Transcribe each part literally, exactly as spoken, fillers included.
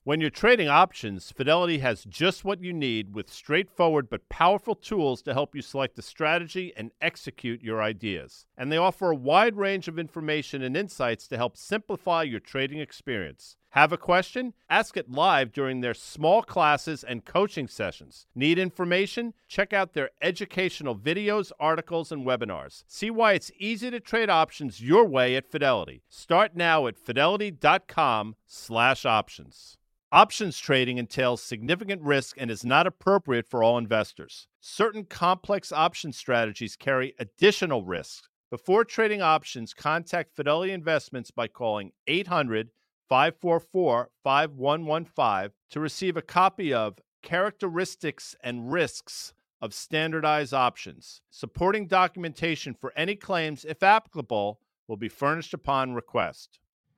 When you're trading options, Fidelity has just what you need with straightforward but powerful tools to help you select a strategy and execute your ideas. And they offer a wide range of information and insights to help simplify your trading experience. Have a question? Ask it live during their small classes and coaching sessions. Need information? Check out their educational videos, articles, and webinars. See why it's easy to trade options your way at Fidelity. Start now at fidelity.com slash options. Options trading entails significant risk and is not appropriate for all investors. Certain complex option strategies carry additional risks. Before trading options, contact Fidelity Investments by calling eight hundred, five four four, five one one five to receive a copy of Characteristics and Risks of Standardized Options. Supporting documentation for any claims, if applicable, will be furnished upon request.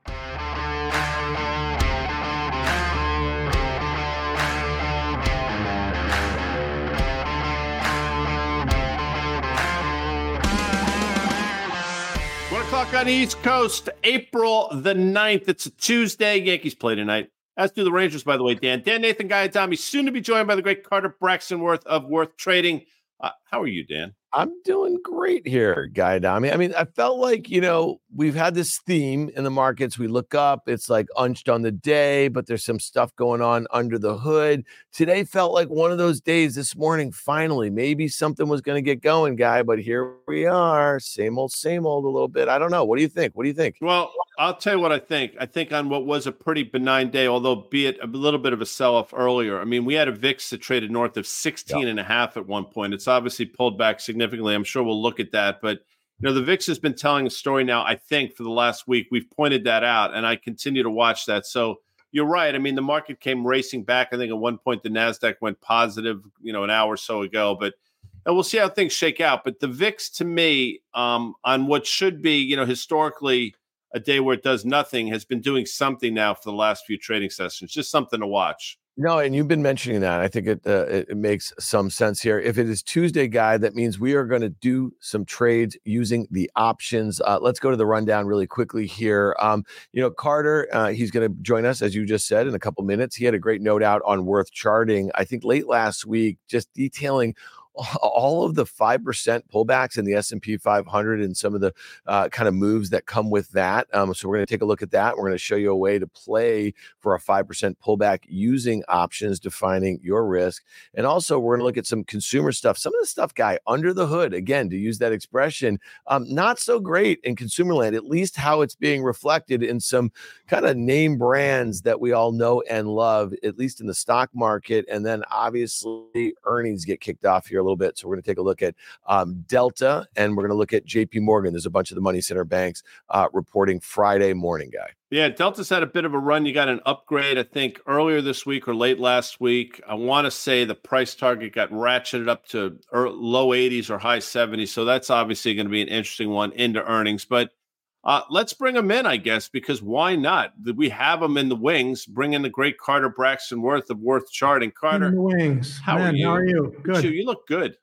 One o'clock on the East Coast, April the ninth. It's a Tuesday. Yankees play tonight. As do the Rangers, by the way, Dan. Dan Nathan Gayatami, soon to be joined by the great Carter Braxton Worth of Worth Trading. Uh, how are you, Dan? I'm doing great here, Guy Dami. I mean, I felt like, you know, we've had this theme in the markets. We look up, it's like unched on the day, but there's some stuff going on under the hood. Today felt like one of those days this morning, finally, maybe something was going to get going, Guy, but here we are. Same old, same old a little bit. I don't know. What do you think? What do you think? Well, I'll tell you what I think. I think on what was a pretty benign day, although be it a little bit of a sell-off earlier. I mean, we had a V I X that traded north of sixteen yep. and a half at one point. It's obviously pulled back significantly. I'm sure we'll look at that. But, you know, the V I X has been telling a story now, I think, for the last week. We've pointed that out, and I continue to watch that. So you're right. I mean, the market came racing back. I think at one point the NASDAQ went positive, you know, an hour or so ago. But and we'll see how things shake out. But the V I X, to me, um, on what should be, you know, historically a day where it does nothing, has been doing something now for the last few trading sessions. Just something to watch. No, and you've been mentioning that. I think it, uh, it it makes some sense here. If it is Tuesday, Guy, that means we are going to do some trades using the options. Uh, let's go to the rundown really quickly here. Um, you know, Carter, uh, he's going to join us, as you just said, in a couple minutes. He had a great note out on Worth Charting, I think late last week, just detailing all of the five percent pullbacks in the S and P five hundred and some of the uh, kind of moves that come with that. Um, so we're going to take a look at that. We're going to show you a way to play for a five percent pullback using options, defining your risk. And also we're going to look at some consumer stuff. Some of the stuff, Guy, under the hood, again, to use that expression, um, not so great in consumer land, at least how it's being reflected in some kind of name brands that we all know and love, at least in the stock market. And then obviously earnings get kicked off here a little bit. So we're going to take a look at um, Delta, and we're going to look at J P Morgan. There's a bunch of the money center banks uh, reporting Friday morning, Guy. Yeah, Delta's had a bit of a run. You got an upgrade, I think, earlier this week or late last week. I want to say the price target got ratcheted up to low eighties or high seventies. So that's obviously going to be an interesting one into earnings. But uh, let's bring them in, I guess, because why not? We have them in the wings. Bring in the great Carter Braxton Worth of Worth Charting. Carter, in the wings. How Man, are you? How are you? Good. You, you look good.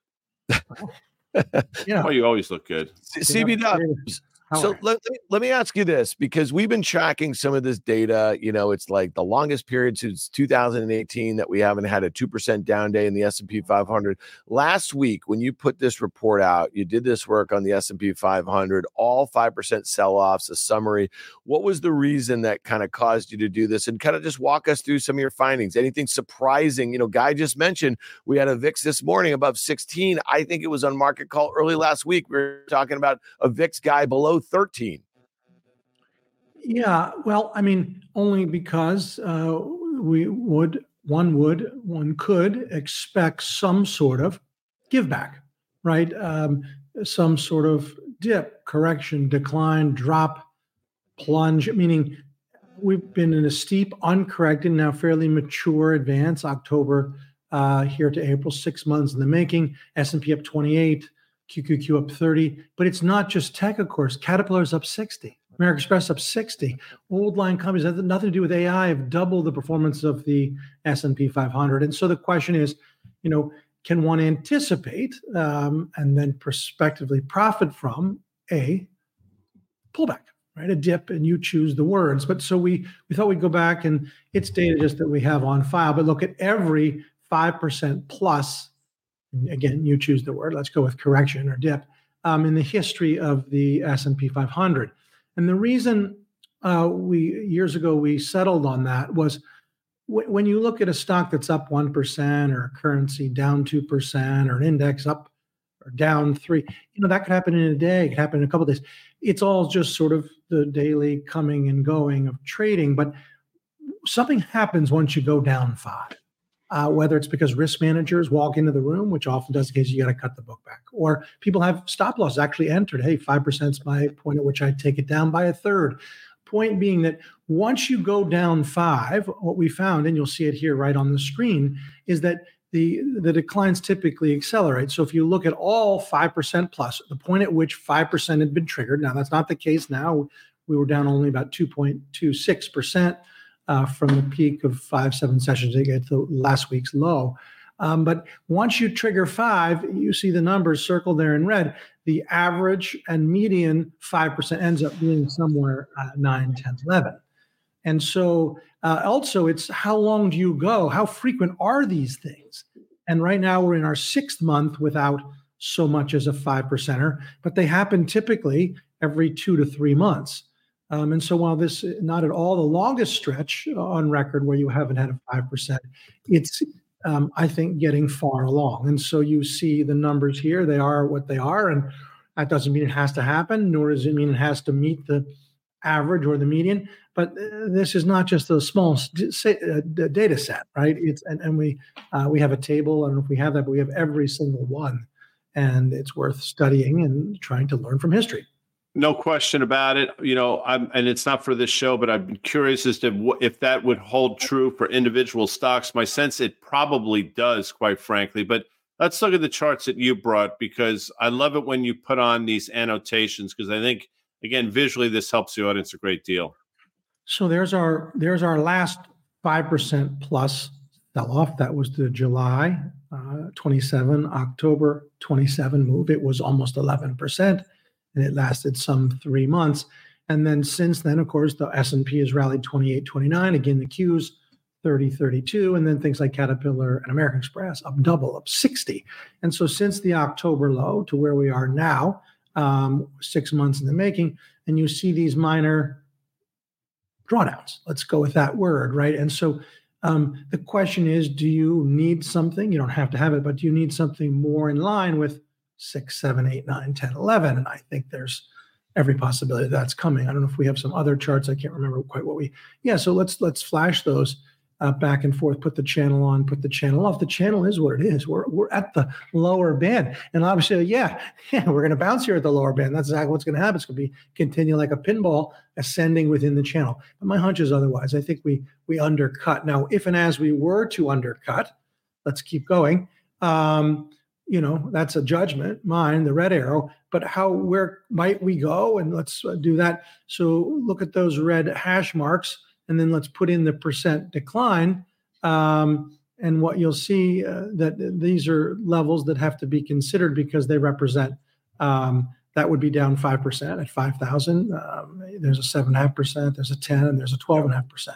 Yeah. Oh, you always look good. C B Dubs. So let, let me ask you this, because we've been tracking some of this data. You know, it's like the longest period since two thousand eighteen that we haven't had a two percent down day in the S and P five hundred. Last week, when you put this report out, you did this work on the S and P five hundred, all five percent sell-offs, a summary. What was the reason that kind of caused you to do this? And kind of just walk us through some of your findings. Anything surprising? You know, Guy just mentioned we had a V I X this morning above sixteen. I think it was on market call early last week. We were talking about a V I X guy below thirteen. Yeah, well, I mean, only because uh, we would, one would, one could expect some sort of give back, right? Um, some sort of dip, correction, decline, drop, plunge, meaning we've been in a steep, uncorrected, now fairly mature advance, October uh, here to April, six months in the making, S and P up twenty-eight, Q Q Q up thirty, but it's not just tech, of course. Caterpillar's up sixty. American Express up sixty. Old line companies that have nothing to do with A I have doubled the performance of the S and P five hundred. And so the question is, you know, can one anticipate um, and then prospectively profit from a pullback? right? A dip, and you choose the words. But so we we thought we'd go back, and it's data just that we have on file, but look at every five percent plus. Again, you choose the word. Let's go with correction or dip um, in the history of the S and P five hundred. And the reason uh, we years ago we settled on that was w- when you look at a stock that's up one percent or a currency down two percent or an index up or down three, you know, that could happen in a day, it could happen in a couple of days. It's all just sort of the daily coming and going of trading. But something happens once you go down five. Uh, whether it's because risk managers walk into the room, which often does the case, you got to cut the book back, or people have stop loss actually entered. Hey, five percent is my point at which I take it down by a third. Point being that once you go down five, what we found, and you'll see it here right on the screen, is that the, the declines typically accelerate. So if you look at all five percent plus, the point at which five percent had been triggered, now that's not the case now. We were down only about two point two six percent. Uh, from the peak of five, seven sessions to get to last week's low. Um, but once you trigger five, you see the numbers circled there in red. The average and median five percent ends up being somewhere uh, nine, ten, eleven. And so uh, also it's how long do you go? How frequent are these things? And right now we're in our sixth month without so much as a five percenter, but they happen typically every two to three months. Um, and so while this is not at all the longest stretch on record where you haven't had a five percent, it's, um, I think, getting far along. And so you see the numbers here, they are what they are. And that doesn't mean it has to happen, nor does it mean it has to meet the average or the median. But uh, this is not just a small uh, data set, right? It's and, and we uh, we have a table. I don't know if we have that, but we have every single one. And it's worth studying and trying to learn from history. No question about it. You know, I'm, and it's not for this show, but I've been curious as to w- if that would hold true for individual stocks. My sense it probably does, quite frankly. But let's look at the charts that you brought, because I love it when you put on these annotations, because I think, again, visually this helps the audience a great deal. So there's our there's our last five percent plus sell-off. That was the July uh, twenty-seven, October twenty-seven move. It was almost eleven percent. And it lasted some three months. And then since then, of course, the S and P has rallied twenty-eight, twenty-nine. Again, the Qs, thirty, thirty-two. And then things like Caterpillar and American Express up double, up sixty. And so since the October low to where we are now, um, six months in the making, and you see these minor drawdowns. Let's go with that word, right? And so um, the question is, do you need something? You don't have to have it, but do you need something more in line with six, seven, eight, nine, ten, eleven. And I think there's every possibility that's coming. I don't know if we have some other charts. I can't remember quite what we, yeah. So let's, let's flash those uh, back and forth, put the channel on, put the channel off. The channel is what it is. We're, we're at the lower band. And obviously, yeah, yeah, we're going to bounce here at the lower band. That's exactly what's going to happen. It's going to be continue like a pinball ascending within the channel. But my hunch is otherwise. I think we, we undercut. Now, if and as we were to undercut, let's keep going. Um, You know, that's a judgment, mine, the red arrow, but how, where might we go? And let's do that. So look at those red hash marks, and then let's put in the percent decline. Um, and what you'll see uh, that these are levels that have to be considered because they represent, um, that would be down five percent at five thousand. Um, there's a seven point five percent, there's a ten, and there's a twelve point five percent.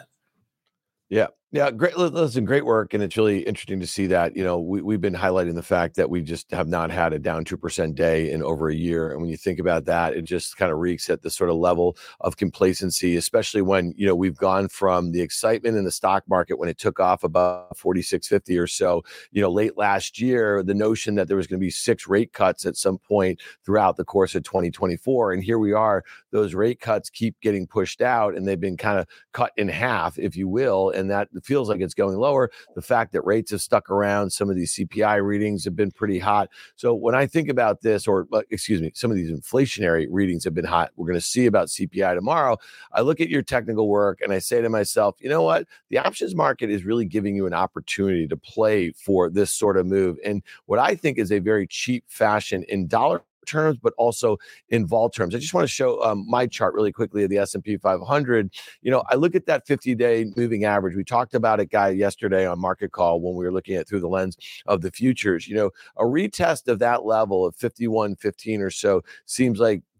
Yeah. Yeah. Great. Listen, great work. And it's really interesting to see that, you know, we, we've been highlighting the fact that we just have not had a down two percent day in over a year. And when you think about that, it just kind of reeks at the sort of level of complacency, especially when, you know, we've gone from the excitement in the stock market when it took off about forty-six fifty or so, you know, late last year, the notion that there was going to be six rate cuts at some point throughout the course of twenty twenty-four. And here we are, those rate cuts keep getting pushed out and they've been kind of cut in half, if you will. And that feels like it's going lower. The fact that rates have stuck around, some of these C P I readings have been pretty hot. So when I think about this, or excuse me, some of these inflationary readings have been hot. We're going to see about C P I tomorrow. I look at your technical work and I say to myself, you know what? The options market is really giving you an opportunity to play for this sort of move. And what I think is a very cheap fashion in dollar terms, but also in vol terms. I just want to show um, my chart really quickly of the S and P five hundred. You know, I look at that fifty-day moving average. We talked about it, Guy, yesterday on Market Call when we were looking at it through the lens of the futures. You know, a retest of that level of fifty-one fifteen or so seems like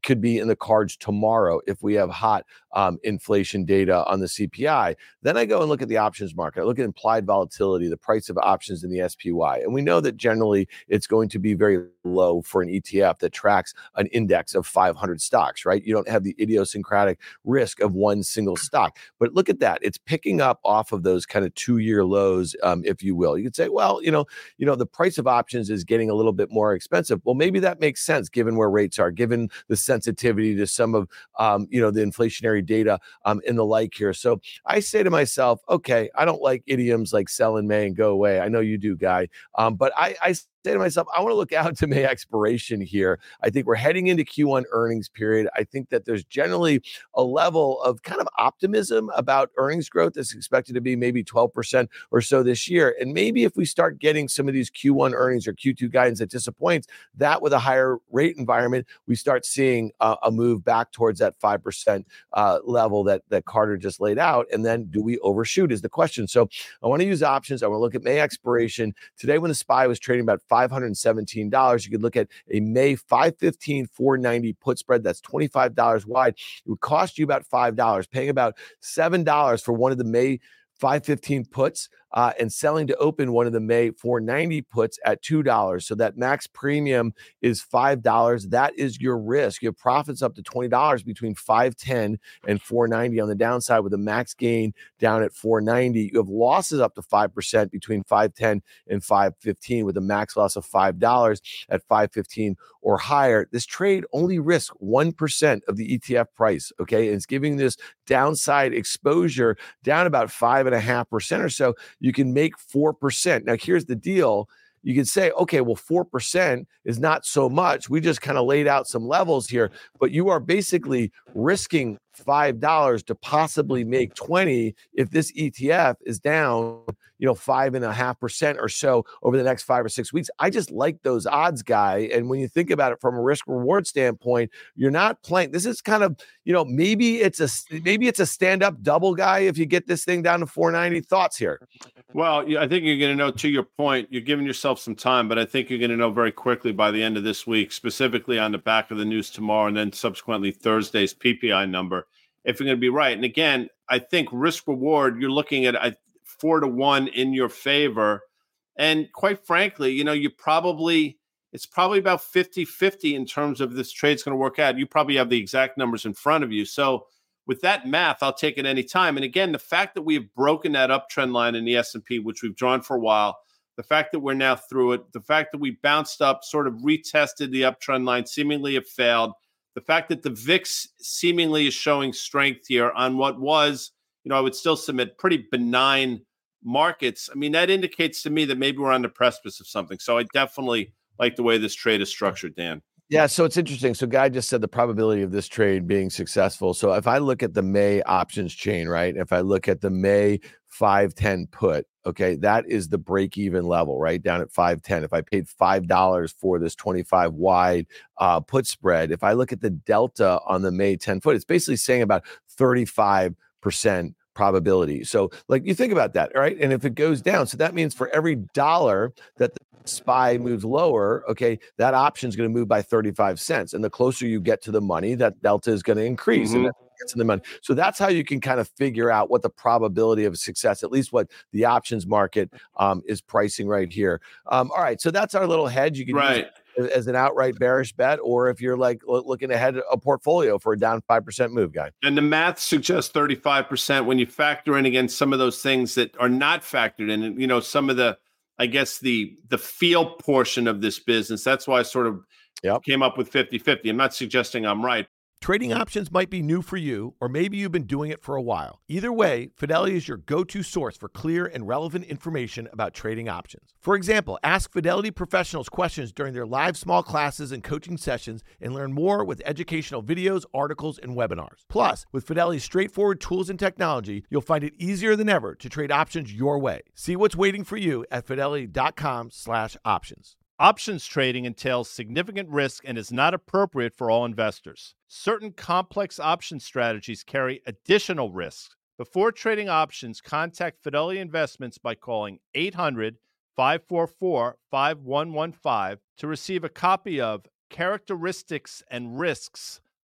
could be in the cards tomorrow if we have hot um, inflation data on the C P I. Then I go and look at the options market. I look at implied volatility, the price of options in the S P Y. And we know that generally it's going to be very low for an E T F that tracks an index of five hundred stocks, right? You don't have the idiosyncratic risk of one single stock. But look at that. It's picking up off of those kind of two-year lows, um, if you will. You could say, well, you know, you know, the price of options is getting a little bit more expensive. Well, maybe that makes sense given where rates are, given the sensitivity to some of, um, you know, the inflationary data um, and the like here. So I say to myself, okay, I don't like idioms like sell in May and go away. I know you do, Guy. Um, but I, I say to myself, I want to look out to May expiration here. I think we're heading into Q one earnings period. I think that there's generally a level of kind of optimism about earnings growth that's expected to be maybe twelve percent or so this year. And maybe if we start getting some of these Q one earnings or Q two guidance that disappoints, that with a higher rate environment, we start seeing uh, a move back towards that five percent uh, level that, that Carter just laid out. And then do we overshoot is the question. So I want to use options. I want to look at May expiration. Today when the S P Y was trading about five hundred seventeen dollars, you could look at a May five fifteen four ninety put spread. That's twenty-five dollars wide. It would cost you about five dollars, paying about seven dollars for one of the May five fifteen puts uh, and selling to open one of the May four ninety puts at two dollars. So that max premium is five dollars. That is your risk. You have profits up to twenty dollars between five ten and four ninety on the downside with a max gain down at four ninety. You have losses up to five percent between five ten and five fifteen with a max loss of five dollars at five fifteen or higher. This trade only risks one percent of the E T F price, okay? And it's giving this downside exposure down about five point five percent or so. You can make four percent. Now, here's the deal. You can say, okay, well, four percent is not so much. We just kind of laid out some levels here, but you are basically risking five dollars to possibly make twenty if this E T F is down, you know, five and a half percent or so over the next five or six weeks. I just like those odds, Guy. And when you think about it from a risk reward standpoint, you're not playing. This is kind of, you know, maybe it's a maybe it's a stand up double, Guy. If you get this thing down to four ninety, thoughts here. Well, yeah, I think you're going to know, to your point, you're giving yourself some time, but I think you're going to know very quickly by the end of this week, specifically on the back of the news tomorrow and then subsequently Thursday's P P I number, if you're going to be right. And again, I think risk reward, you're looking at a four to one in your favor. And quite frankly, you know, you probably, it's probably about fifty-fifty in terms of this trade's going to work out. You probably have the exact numbers in front of you. So with that math, I'll take it any time. And again, the fact that we have broken that uptrend line in the S and P, which we've drawn for a while, the fact that we're now through it, the fact that we bounced up, sort of retested the uptrend line, seemingly have failed, the fact that the V I X seemingly is showing strength here on what was, you know, I would still submit pretty benign markets. I mean, that indicates to me that maybe we're on the precipice of something. So I definitely like the way this trade is structured, Dan. Yeah, so it's interesting. So Guy just said the probability of this trade being successful. So if I look at the May options chain, right? If I look at the May five ten put, okay, that is the break-even level, right? Down at five ten. If I paid five dollars for this twenty-five wide uh, put spread, if I look at the delta on the May ten put, it's basically saying about thirty-five percent probability. So like you think about that, right? And if it goes down, so that means for every dollar that the S P Y moves lower, okay, that option is going to move by thirty-five cents. And the closer you get to the money, that delta is going to increase. Mm-hmm. And that gets in the money. So that's how you can kind of figure out what the probability of success, at least what the options market um, is pricing right here. Um, all right. So that's our little hedge. You can right. use as an outright bearish bet, or if you're like looking ahead at a portfolio for a down five percent move, Guy. And the math suggests thirty-five percent when you factor in against some of those things that are not factored in, and, you know, some of the, I guess the, the feel portion of this business. That's why I sort of yep. came up with fifty-fifty. I'm not suggesting I'm right. Trading options might be new for you, or maybe you've been doing it for a while. Either way, Fidelity is your go-to source for clear and relevant information about trading options. For example, ask Fidelity professionals questions during their live small classes and coaching sessions and learn more with educational videos, articles, and webinars. Plus, with Fidelity's straightforward tools and technology, you'll find it easier than ever to trade options your way. See what's waiting for you at fidelity.com slash options. Options trading entails significant risk and is not appropriate for all investors. Certain complex option strategies carry additional risks. Before trading options, contact Fidelity Investments by calling eight hundred, five four four, five one one five to receive a copy of Characteristics and Risks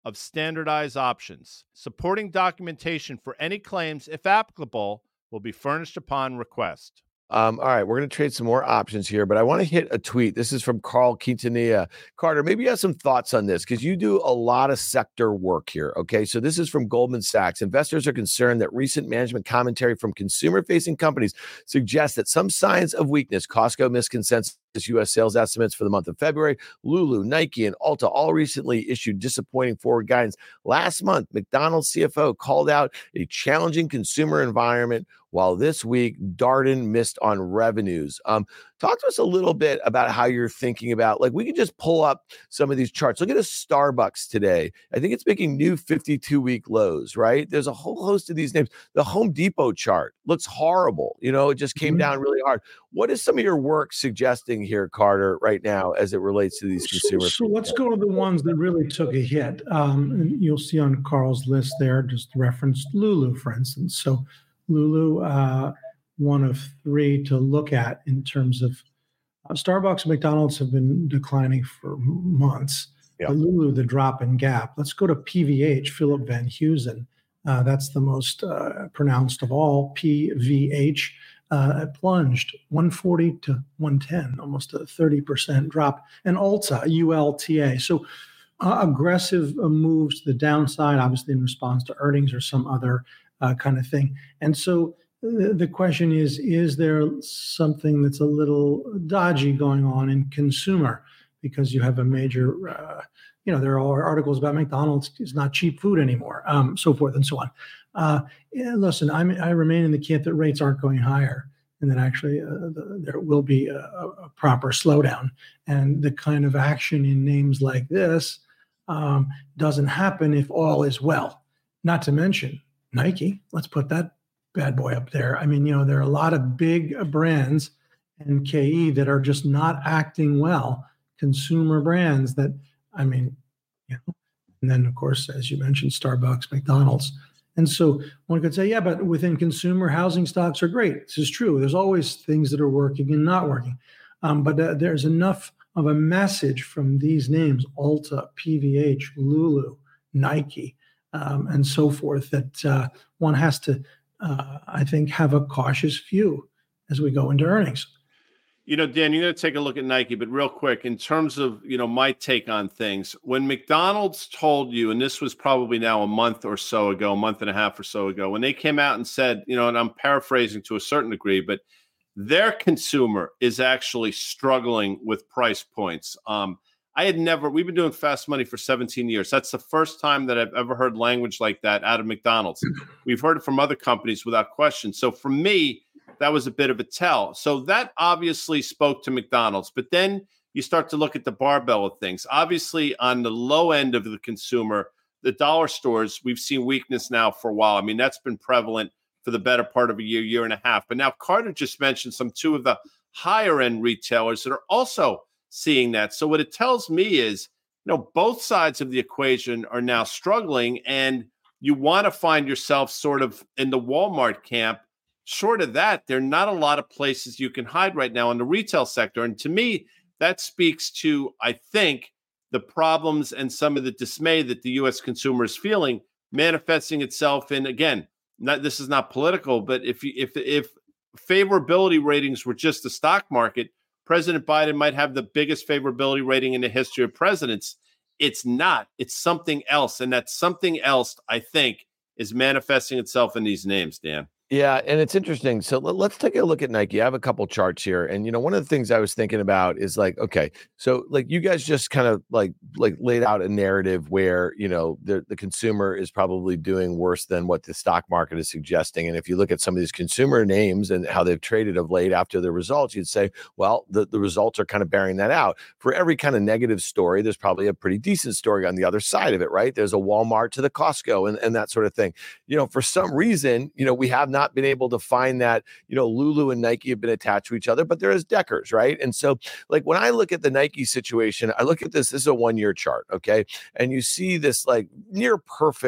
of standardized options. Supporting documentation for any claims, if applicable, will be furnished upon request. Um, all right, we're going to trade some more options here, but I want to hit a tweet. This is from Carl Quintanilla. Carter, maybe you have some thoughts on this because you do a lot of sector work here. Okay, so this is from Goldman Sachs. Investors are concerned that recent management commentary from consumer-facing companies suggests that some signs of weakness. Costco missed consensus U S sales estimates for the month of February. Lulu, Nike, and Ulta all recently issued disappointing forward guidance. Last month, McDonald's C F O called out a challenging consumer environment, while this week, Darden missed on revenues. Um, talk to us a little bit about how you're thinking about, like, we can just pull up some of these charts. Look at a Starbucks today. I think it's making new fifty-two week lows, right? There's a whole host of these names. The Home Depot chart looks horrible. You know, it just came mm-hmm. down really hard. What is some of your work suggesting here, Carter, right now as it relates to these consumers? So, so let's go to the ones that really took a hit. Um, and you'll see on Carl's list there, just referenced Lulu, for instance. So Lulu, uh, one of three to look at in terms of uh, Starbucks and McDonald's have been declining for months. Yeah. But Lulu, the drop in gap. Let's go to P V H, Philip Van Heusen. Uh, that's the most uh, pronounced of all. P V H uh, plunged one forty to one ten, almost a thirty percent drop. And Ulta, U L T A. So uh, aggressive uh, moves to the downside, obviously in response to earnings or some other uh, kind of thing. And so the, the question is, is there something that's a little dodgy going on in consumer? Because you have a major, uh, you know, there are articles about McDonald's is not cheap food anymore, um, so forth and so on. Uh, yeah, listen, I'm, I remain in the camp that rates aren't going higher, and that actually uh, the, there will be a, a proper slowdown. And the kind of action in names like this um, doesn't happen if all is well. Not to mention Nike. Let's put that bad boy up there. I mean, you know, there are a lot of big brands and K E that are just not acting well. Consumer brands that, I mean, you know, and then of course, as you mentioned, Starbucks, McDonald's. And so one could say, yeah, but within consumer, housing stocks are great. This is true. There's always things that are working and not working. Um, but uh, there's enough of a message from these names, Ulta, P V H, Lulu, Nike, um, and so forth, that uh, one has to, uh, I think, have a cautious view as we go into earnings. You know, Dan, you're going to take a look at Nike, but real quick, in terms of, you know, my take on things, when McDonald's told you, and this was probably now a month or so ago, a month and a half or so ago, when they came out and said, you know, and I'm paraphrasing to a certain degree, but their consumer is actually struggling with price points. Um, I had never, we've been doing Fast Money for seventeen years. That's the first time that I've ever heard language like that out of McDonald's. We've heard it from other companies without question. So for me, that was a bit of a tell. So that obviously spoke to McDonald's. But then you start to look at the barbell of things. Obviously, on the low end of the consumer, the dollar stores, we've seen weakness now for a while. I mean, that's been prevalent for the better part of a year, year and a half. But now Carter just mentioned some two of the higher end retailers that are also seeing that. So what it tells me is, you know, both sides of the equation are now struggling, and you want to find yourself sort of in the Walmart camp. Short of that, there are not a lot of places you can hide right now in the retail sector. And to me, that speaks to, I think, the problems and some of the dismay that the U S consumer is feeling, manifesting itself in, again, not, this is not political, but if you, if if favorability ratings were just the stock market, President Biden might have the biggest favorability rating in the history of presidents. It's not. It's something else. And that something else, I think, is manifesting itself in these names, Dan. Yeah, and it's interesting. So let, let's take a look at Nike. I have a couple charts here, and you know, one of the things I was thinking about is like, okay, so like you guys just kind of like like laid out a narrative where you know the the consumer is probably doing worse than what the stock market is suggesting. And if you look at some of these consumer names and how they've traded of late after the results, you'd say, well, the the results are kind of bearing that out. For every kind of negative story, there's probably a pretty decent story on the other side of it, right? There's a Walmart to the Costco and and that sort of thing. You know, for some reason, you know, we have not been able to find that, you know, Lulu and Nike have been attached to each other, but there is Deckers, right? And so like when I look at the Nike situation, I look at this, this is a one-year chart, okay? And you see this like near perfect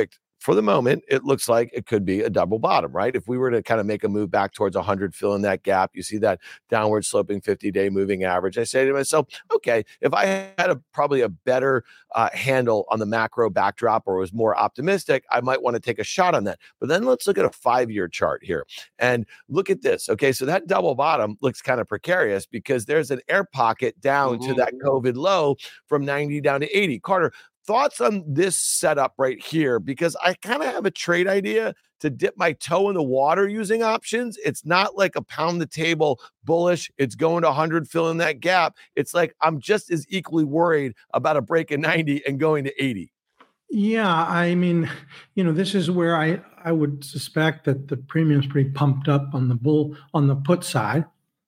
for the moment, it looks like it could be a double bottom, right? If we were to kind of make a move back towards one hundred, fill in that gap, you see that downward sloping fifty-day moving average. I say to myself, okay, if I had a probably a better uh, handle on the macro backdrop or was more optimistic, I might want to take a shot on that. But then let's look at a five-year chart here and look at this. Okay, so that double bottom looks kind of precarious because there's an air pocket down mm-hmm. to that COVID low from ninety down to eighty. Carter, thoughts on this setup right here? Because I kind of have a trade idea to dip my toe in the water using options. It's not like a pound the table bullish. It's going to one hundred, fill in that gap. It's like I'm just as equally worried about a break in ninety and going to eighty. Yeah, I mean, you know, this is where I, I would suspect that the premium's pretty pumped up on the bull, on the put side.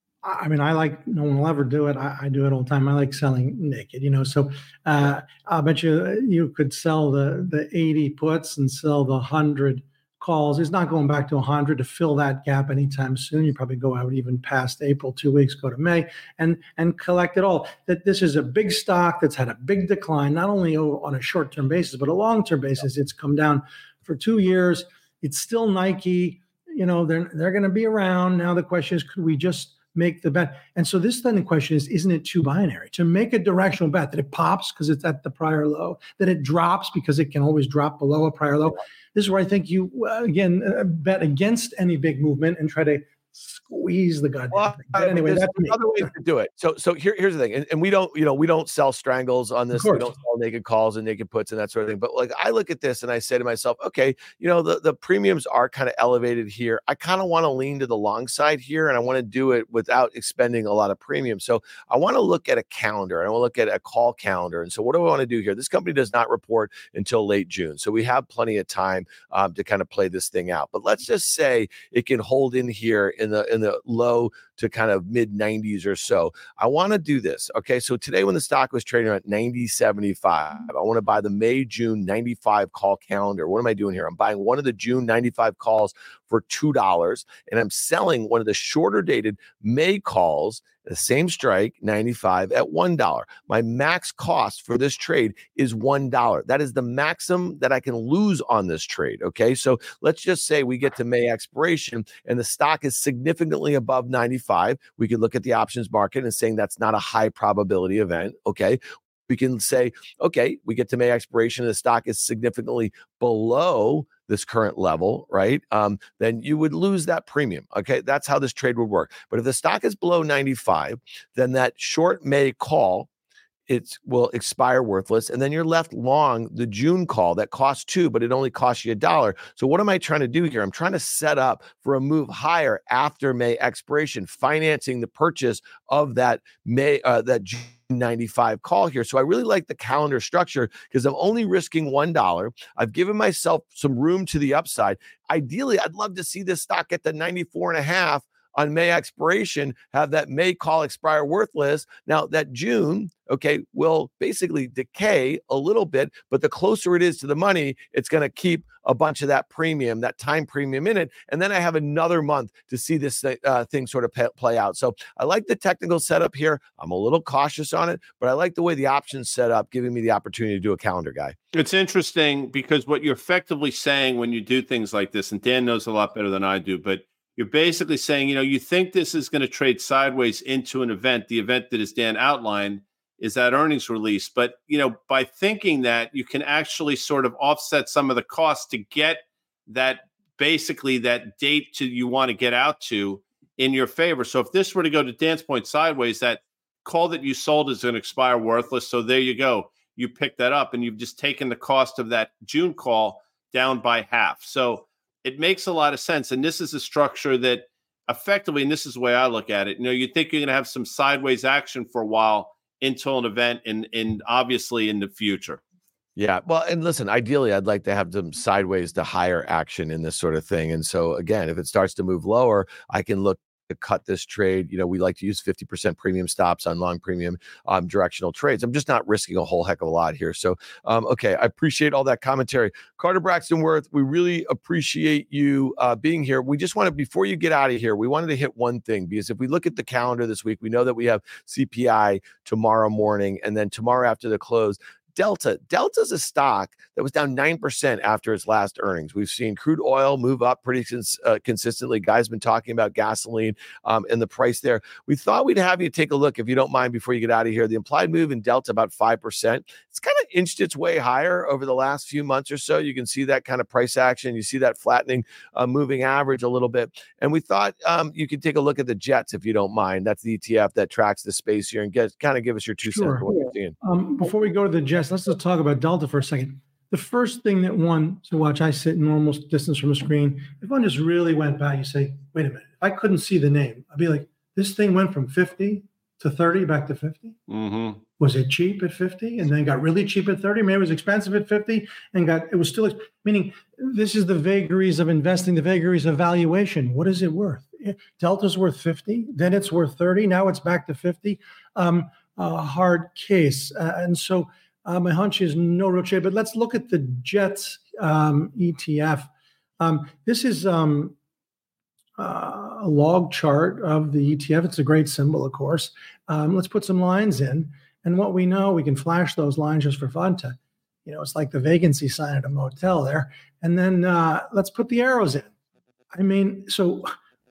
I mean, I like, no one will ever do it. I, I do it all the time. I like selling naked, you know, so uh, I'll bet you you could sell the, the eighty puts and sell the one hundred calls. It's not going back to one hundred to fill that gap anytime soon. You probably go out even past April, two weeks, go to May and, and collect it all. That this is a big stock that's had a big decline, not only on a short-term basis, but a long-term basis. It's come down for two years. It's still Nike. You know, they're, they're going to be around. Now the question is, could we just make the bet? And so this then the question is, isn't it too binary to make a directional bet that it pops because it's at the prior low, that it drops because it can always drop below a prior low? This is where I think you, uh, again, uh, bet against any big movement and try to squeeze the goddamn well, thing. But anyway, there's that's me. other ways to do it. So, so here, here's the thing, and, and we don't, you know, we don't sell strangles on this. We don't sell naked calls and naked puts and that sort of thing. But like, I look at this and I say to myself, okay, you know, the the premiums are kind of elevated here. I kind of want to lean to the long side here, and I want to do it without expending a lot of premium. So, I want to look at a calendar. I want to look at a call calendar. And so, what do I want to do here? This company does not report until late June, so we have plenty of time um, to kind of play this thing out. But let's just say it can hold in here in the in the low to kind of mid nineties or so. I want to do this. Okay. So today when the stock was trading at ninety seventy-five, I want to buy the May, June ninety-five call calendar. What am I doing here? I'm buying one of the June ninety-five calls for two dollars, and I'm selling one of the shorter dated May calls, the same strike, ninety-five at one dollar. My max cost for this trade is one dollar. That is the maximum that I can lose on this trade. Okay. So let's just say we get to May expiration and the stock is significantly above ninety-five. We could look at the options market and saying that's not a high probability event. Okay. We can say, okay, we get to May expiration and the stock is significantly below this current level, right? Um, then you would lose that premium. Okay, that's how this trade would work. But if the stock is below ninety-five, then that short May call, it will expire worthless, and then you're left long the June call that costs two, but it only costs you a dollar. So what am I trying to do here? I'm trying to set up for a move higher after May expiration, financing the purchase of that May uh, that June ninety-five call here. So I really like the calendar structure because I'm only risking one dollar. I've given myself some room to the upside. Ideally, I'd love to see this stock get to ninety-four and a half on May expiration, have that May call expire worthless. Now that June, okay, will basically decay a little bit, but the closer it is to the money, it's going to keep a bunch of that premium, that time premium in it. And then I have another month to see this uh, thing sort of pe- play out. So I like the technical setup here. I'm a little cautious on it, but I like the way the options set up, giving me the opportunity to do a calendar guy. It's interesting because what you're effectively saying when you do things like this, and Dan knows a lot better than I do, but you're basically saying, you know, you think this is going to trade sideways into an event. The event that, as Dan outlined, is that earnings release. But, you know, by thinking that, you can actually sort of offset some of the costs to get that, basically that date to you want to get out to in your favor. So if this were to go, to Dan's point, sideways, that call that you sold is going to expire worthless. So there you go. You pick that up and you've just taken the cost of that June call down by half. So it makes a lot of sense. And this is a structure that effectively, and this is the way I look at it, you know, you think you're going to have some sideways action for a while until an event and, and obviously in the future. Yeah. Well, and listen, ideally, I'd like to have some sideways to higher action in this sort of thing. And so again, if it starts to move lower, I can look to cut this trade. You know, we like to use fifty percent premium stops on long premium um, directional trades. I'm just not risking a whole heck of a lot here. So, um, okay, I appreciate all that commentary. Carter Braxton Worth, we really appreciate you uh, being here. We just want to, before you get out of here, we wanted to hit one thing, because if we look at the calendar this week, we know that we have C P I tomorrow morning, and then tomorrow after the close, Delta. Delta's a stock that was down nine percent after its last earnings. We've seen crude oil move up pretty cons- uh, consistently. Guys been talking about gasoline um, and the price there. We thought we'd have you take a look, if you don't mind, before you get out of here. The implied move in Delta about five percent. It's kind of inched its way higher over the last few months or so. You can see that kind of price action. You see that flattening uh, moving average a little bit. And we thought um, you could take a look at the Jets, if you don't mind. That's the E T F that tracks the space here, and get kind of give us your two Sure. cents on what you're seeing. Um, before we go to the Jets, let's just talk about Delta for a second. The first thing that one to watch, I sit in normal distance from a screen. If one just really went by, you say, wait a minute, if I couldn't see the name, I'd be like, this thing went from fifty to thirty back to fifty. Mm-hmm. Was it cheap at fifty and then got really cheap at thirty? Maybe it was expensive at fifty and got, it was still, meaning this is the vagaries of investing, the vagaries of valuation. What is it worth? Delta's worth fifty, then it's worth thirty. Now it's back to fifty. Um, a hard case. Uh, and so uh, my hunch is no real trade, but let's look at the Jets um, E T F. Um, this is um, uh, a log chart of the E T F. It's a great symbol, of course. Um, let's put some lines in. And what we know, we can flash those lines just for fun to, you know, it's like the vacancy sign at a motel there. And then uh, let's put the arrows in. I mean, so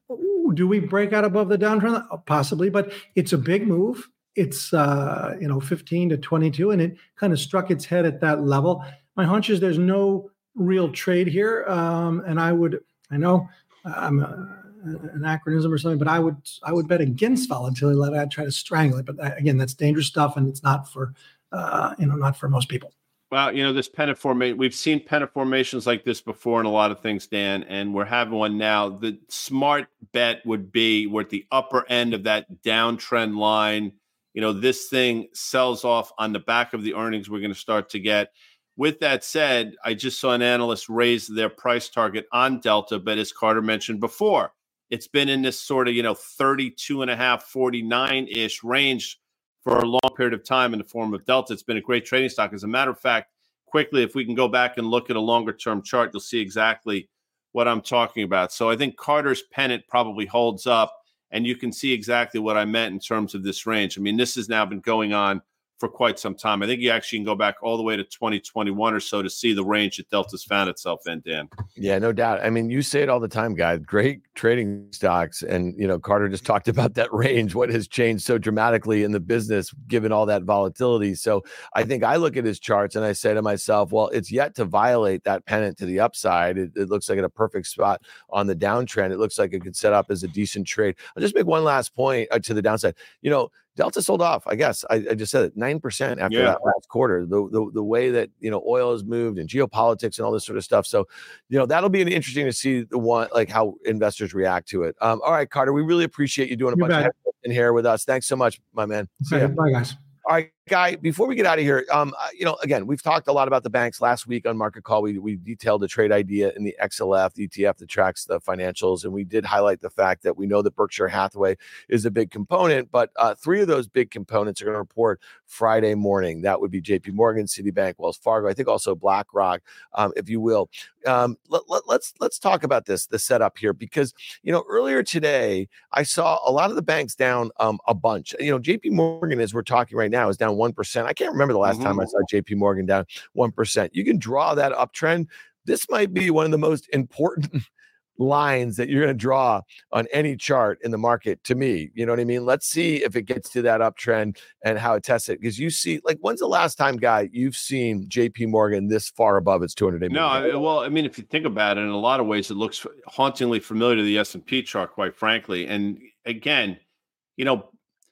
do we break out above the downtrend? Possibly, but it's a big move. It's, uh, you know, fifteen to twenty-two, and it kind of struck its head at that level. My hunch is there's no real trade here. Um, and I would, I know I'm a, an anachronism or something, but I would, I would bet against volatility. Let I'd try to strangle it. But again, that's dangerous stuff, and it's not for, uh, you know, not for most people. Well, you know, this pennant formation, we've seen pennant formations like this before in a lot of things, Dan, and we're having one now. The smart bet would be we're at the upper end of that downtrend line. You know, this thing sells off on the back of the earnings we're going to start to get. With that said, I just saw an analyst raise their price target on Delta, but as Carter mentioned before, it's been in this sort of, you know, thirty-two and a half, forty-nine-ish range for a long period of time in the form of Delta. It's been a great trading stock. As a matter of fact, quickly, if we can go back and look at a longer-term chart, you'll see exactly what I'm talking about. So I think Carter's pennant probably holds up, and you can see exactly what I meant in terms of this range. I mean, this has now been going on for quite some time. I think you actually can go back all the way to twenty twenty-one or so to see the range that Delta's found itself in, Dan. Yeah, no doubt. I mean, you say it all the time, guys. Great trading stocks. And, you know, Carter just talked about that range, what has changed so dramatically in the business, given all that volatility. So I think I look at his charts and I say to myself, well, it's yet to violate that pennant to the upside. It, it looks like at a perfect spot on the downtrend. It looks like it could set up as a decent trade. I'll just make one last point uh, to the downside. You know, Delta sold off, I guess. I, I just said it, nine percent after yeah. that last quarter. The, the the way that, you know, oil has moved and geopolitics and all this sort of stuff. So, you know, that'll be interesting to see the one, like how investors react to it. Um, all right, Carter, we really appreciate you doing a You bunch bet. of in here with us. Thanks so much, my man. See ya. Bye, guys. All right, Guy, before we get out of here, um, uh, you know, again, we've talked a lot about the banks last week on Market Call. We we detailed a trade idea in the X L F, the E T F that tracks the financials. And we did highlight the fact that we know that Berkshire Hathaway is a big component, but uh, three of those big components are going to report Friday morning. That would be J P Morgan, Citibank, Wells Fargo, I think also BlackRock, um, if you will. Um, let, let, let's let's talk about this, the setup here, because, you know, earlier today, I saw a lot of the banks down um, a bunch. You know, J P Morgan, as we're talking right now, is down one percent. I can't remember the last mm-hmm. time I saw J P Morgan down one percent. You can draw that uptrend. This might be one of the most important lines that you're going to draw on any chart in the market to me. You know what I mean? Let's see if it gets to that uptrend and how it tests it. Because you see, like, when's the last time, Guy, you've seen J P Morgan this far above its two hundred day? No, I, well, I mean, if you think about it, in a lot of ways, it looks hauntingly familiar to the S and P chart, quite frankly. And again, you know,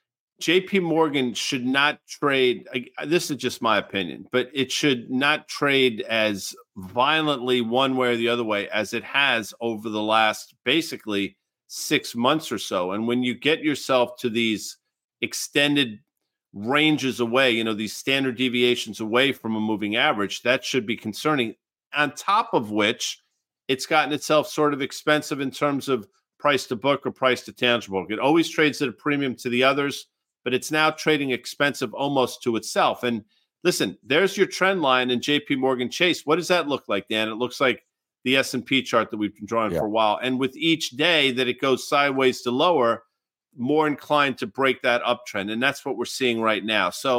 J P Morgan should not trade. This is just my opinion, but it should not trade as violently one way or the other way as it has over the last basically six months or so. And when you get yourself to these extended ranges away, you know, these standard deviations away from a moving average, that should be concerning. On top of which, it's gotten itself sort of expensive in terms of price to book or price to tangible. It always trades at a premium to the others, but it's now trading expensive almost to itself. And listen, there's your trend line in J P Morgan Chase. What does that look like, Dan? It looks like the S and P chart that we've been drawing yeah. for a while. And with each day that it goes sideways to lower, more inclined to break that uptrend. And that's what we're seeing right now. So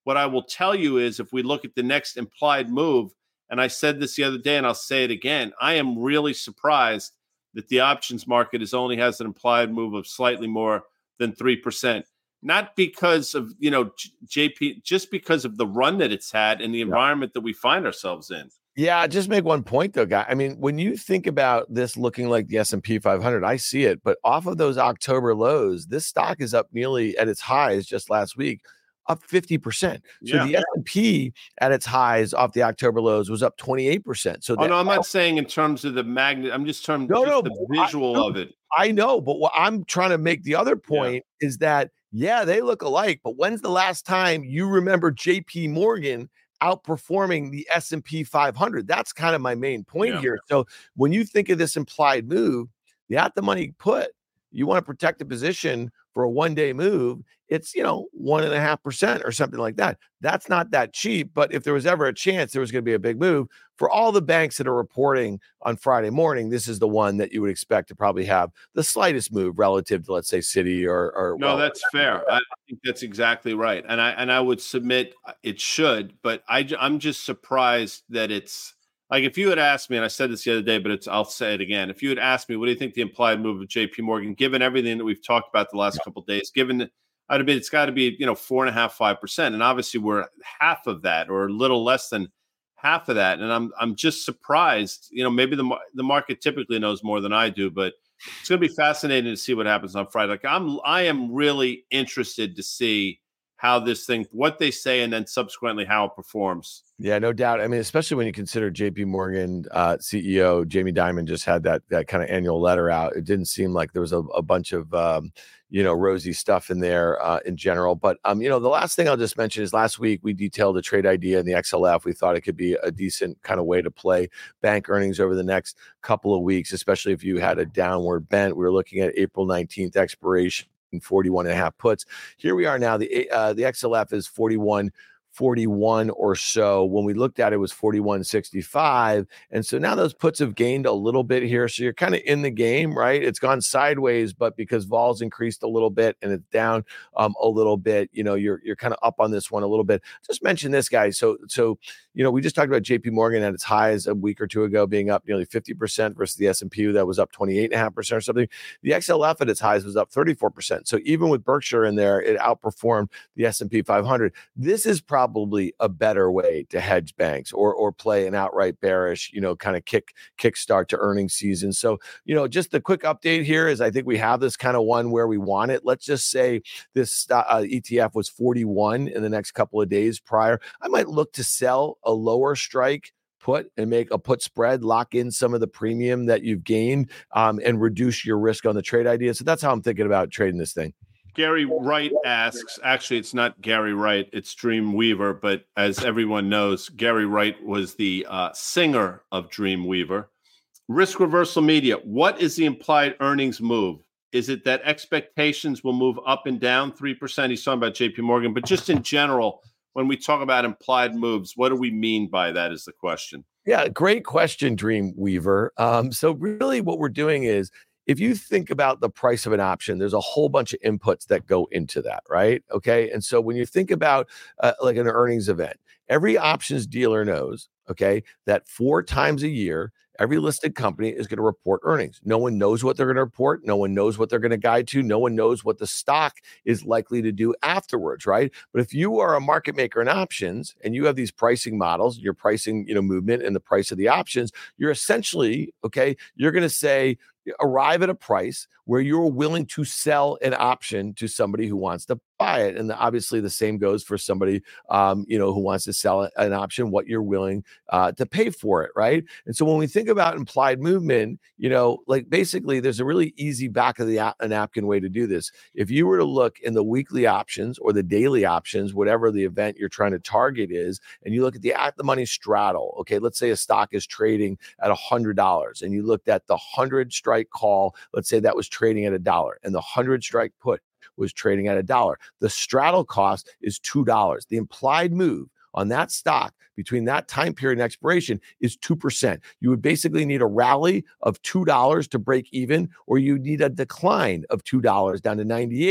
What I will tell you is if we look at the next implied move, and I said this the other day and I'll say it again, I am really surprised that the options market is only has an implied move of slightly more than three percent. Not because of, you know, J P, just because of the run that it's had and the environment that we find ourselves in. Yeah, just make one point though, guy. I mean, when you think about this looking like the S and P five hundred, I see it, but off of those October lows, this stock is up nearly at its highs just last week, up fifty percent. So Yeah. the S and P at its highs off the October lows was up twenty-eight percent. So Oh, that, no, I'm not saying in terms of the magnet. I'm just terms No, just no, the I- visual no. of it. I know, but what I'm trying to make the other point is that, yeah, they look alike, but when's the last time you remember J P Morgan outperforming the S and P five hundred? That's kind of my main point Yeah. here. So when you think of this implied move, the at the money put, you want to protect a position for a one day move, it's, you know, one and a half percent or something like that. That's not that cheap. But if there was ever a chance there was going to be a big move for all the banks that are reporting on Friday morning, this is the one that you would expect to probably have the slightest move relative to, let's say, Citi or, or No, well, that's fair. I think that's exactly right. And I, and I would submit it should, but I, ju- I'm just surprised that it's like, if you had asked me, and I said this the other day, but it's, I'll say it again. If you had asked me, what do you think the implied move of J P Morgan, given everything that we've talked about the last couple of days, given that I'd admit it's got to be, you know, four and a half, five percent. And obviously we're half of that or a little less than half of that. And I'm, I'm just surprised, you know, maybe the, mar- the market typically knows more than I do, but it's going to be fascinating to see what happens on Friday. Like I'm, I am really interested to see how this thing, what they say, and then subsequently how it performs. Yeah, no doubt. I mean, especially when you consider J P Morgan uh, C E O Jamie Dimon just had that that kind of annual letter out. It didn't seem like there was a, a bunch of um, you know rosy stuff in there uh, in general. But um, you know, the last thing I'll just mention is last week we detailed a trade idea in the X L F. We thought it could be a decent kind of way to play bank earnings over the next couple of weeks, especially if you had a downward bent. We were looking at April nineteenth expiration. forty-one and a half puts. Here we are now. The uh, the X L F is forty-one forty-one or so. When we looked at it, it was forty-one sixty-five. And so now those puts have gained a little bit here. So you're kind of in the game, right? It's gone sideways, but because vol's increased a little bit and it's down um, a little bit, you know, you're you're kind of up on this one a little bit. Just mention this, guys. So, so you know, we just talked about J P Morgan at its highs a week or two ago being up nearly fifty percent versus the S and P that was up twenty-eight and a half percent or something. The X L F at its highs was up thirty-four percent. So even with Berkshire in there, it outperformed the S and P five hundred. This is probably Probably a better way to hedge banks or or play an outright bearish, you know, kind of kick kickstart to earnings season. So, you know, just the quick update here is I think we have this kind of one where we want it. Let's just say this uh, E T F was forty-one in the next couple of days prior. I might look to sell a lower strike put and make a put spread, lock in some of the premium that you've gained um, and reduce your risk on the trade idea. So that's how I'm thinking about trading this thing. Gary Wright asks, actually, it's not Gary Wright, it's Dreamweaver, but as everyone knows, Gary Wright was the uh, singer of Dreamweaver. Risk Reversal Media, what is the implied earnings move? Is it that expectations will move up and down three percent? He's talking about J P Morgan, but just in general, when we talk about implied moves, what do we mean by that is the question. Yeah, great question, Dreamweaver. Um, so really what we're doing is, if you think about the price of an option, there's a whole bunch of inputs that go into that, right? Okay. And so when you think about uh, like an earnings event, every options dealer knows, okay, that four times a year, every listed company is going to report earnings. No one knows what they're going to report. No one knows what they're going to guide to. No one knows what the stock is likely to do afterwards, right? But if you are a market maker in options and you have these pricing models, your pricing, you know, movement and the price of the options, you're essentially, okay, you're going to say, arrive at a price where you're willing to sell an option to somebody who wants to buy it. And obviously the same goes for somebody, um, you know, who wants to sell an option, what you're willing uh, to pay for it, right? And so when we think about implied movement, you know, like basically there's a really easy back of the a- a napkin way to do this. If you were to look in the weekly options or the daily options, whatever the event you're trying to target is, and you look at the at the money straddle, okay, let's say a stock is trading at one hundred dollars and you looked at the one hundred strike call, let's say that was trading at a dollar and the one hundred strike put was trading at a dollar. The straddle cost is two dollars. The implied move on that stock between that time period and expiration is two percent. You would basically need a rally of two dollars to break even, or you need a decline of two dollars down to ninety-eight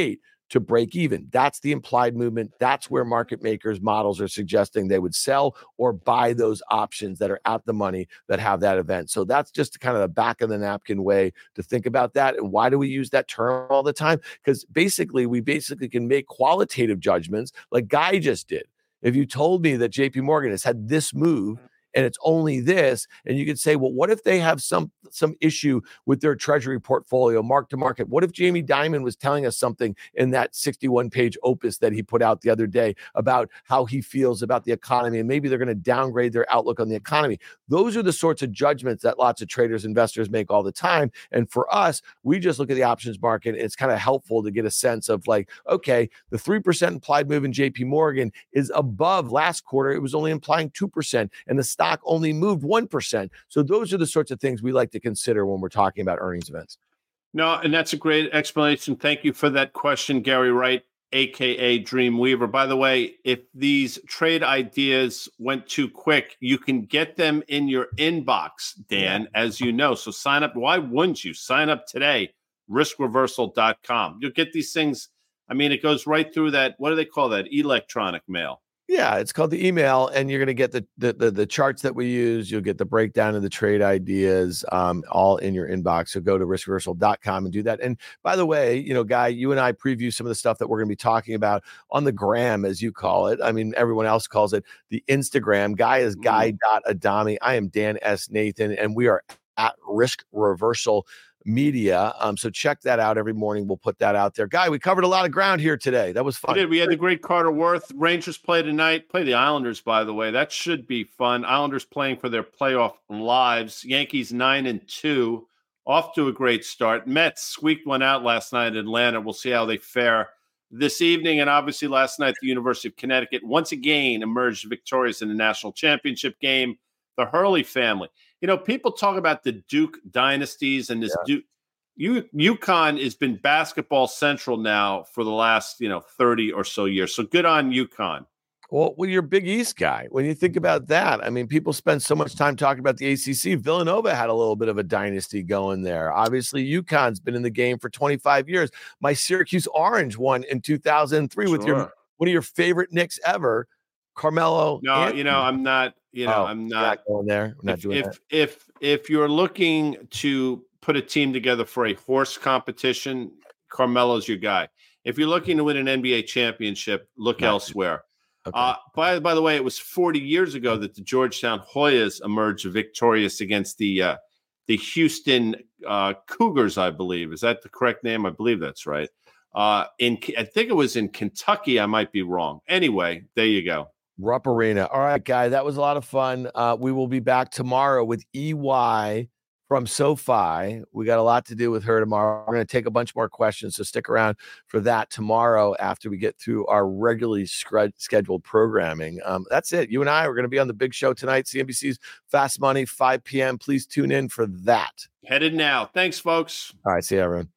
to break even. That's the implied movement. That's where market makers models are suggesting they would sell or buy those options that are at the money that have that event. So that's just kind of the back of the napkin way to think about that. And why do we use that term all the time? Because basically, we basically can make qualitative judgments like Guy just did. If you told me that J P Morgan has had this move and it's only this, and you could say, well, what if they have some some issue with their treasury portfolio, mark to market? What if Jamie Dimon was telling us something in that sixty-one page opus that he put out the other day about how he feels about the economy, and maybe they're going to downgrade their outlook on the economy? Those are the sorts of judgments that lots of traders, investors make all the time. And for us, we just look at the options market, and it's kind of helpful to get a sense of like, okay, the three percent implied move in J P Morgan is above last quarter. It was only implying two percent, and the stock only moved one percent. So those are the sorts of things we like to consider when we're talking about earnings events. No, and that's a great explanation. Thank you for that question, Gary Wright, a k a. Dreamweaver. By the way, if these trade ideas went too quick, you can get them in your inbox, Dan, yeah. as you know. So sign up. Why wouldn't you? Sign up today, risk reversal dot com. You'll get these things. I mean, it goes right through that. What do they call that? Electronic mail. Yeah, it's called the email, and you're going to get the, the the the charts that we use. You'll get the breakdown of the trade ideas, um, all in your inbox. So go to risk reversal dot com and do that. And by the way, you know, Guy, you and I preview some of the stuff that we're going to be talking about on the gram, as you call it. I mean, everyone else calls it the Instagram. Guy is Guy.Adami. I am Dan S. Nathan, and we are at Risk Reversal Media. Um, so check that out every morning. We'll put that out there. Guy, we covered a lot of ground here today. That was fun. We did. We had the great Carter Worth. Rangers play tonight. Play the Islanders, by the way. That should be fun. Islanders playing for their playoff lives. Yankees nine and two. Off to a great start. Mets squeaked one out last night in Atlanta. We'll see how they fare this evening. And obviously last night, the University of Connecticut once again emerged victorious in the national championship game. The Hurley family. You know, people talk about the Duke dynasties and this yeah. Duke. U, UConn has been basketball central now for the last, you know, thirty or so years. So good on UConn. Well, well, you're a Big East guy. When you think about that, I mean, people spend so much time talking about the A C C. Villanova had a little bit of a dynasty going there. Obviously, UConn's been in the game for twenty-five years. My Syracuse Orange won in two thousand three sure. with your one of your favorite Knicks ever, Carmelo. No, Anthony. you know, I'm not. You know, oh, I'm not, not going there. We're not if, doing if, that. if if you're looking to put a team together for a horse competition, Carmelo's your guy. If you're looking to win an N B A championship, look not elsewhere. Okay. Uh, by by the way, it was forty years ago that the Georgetown Hoyas emerged victorious against the uh, the Houston uh, Cougars. I believe is that the correct name? I believe that's right. Uh, in I think it was in Kentucky. I might be wrong. Anyway, there you go. Rupp Arena. All right, Guy, that was a lot of fun. Uh, we will be back tomorrow with E Y from SoFi. We got a lot to do with her tomorrow. We're going to take a bunch more questions, so stick around for that tomorrow after we get through our regularly scheduled programming. Um, that's it. You and I are going to be on the big show tonight, C N B C's Fast Money, five p.m. Please tune in for that. Headed now. Thanks, folks. All right, see you, everyone.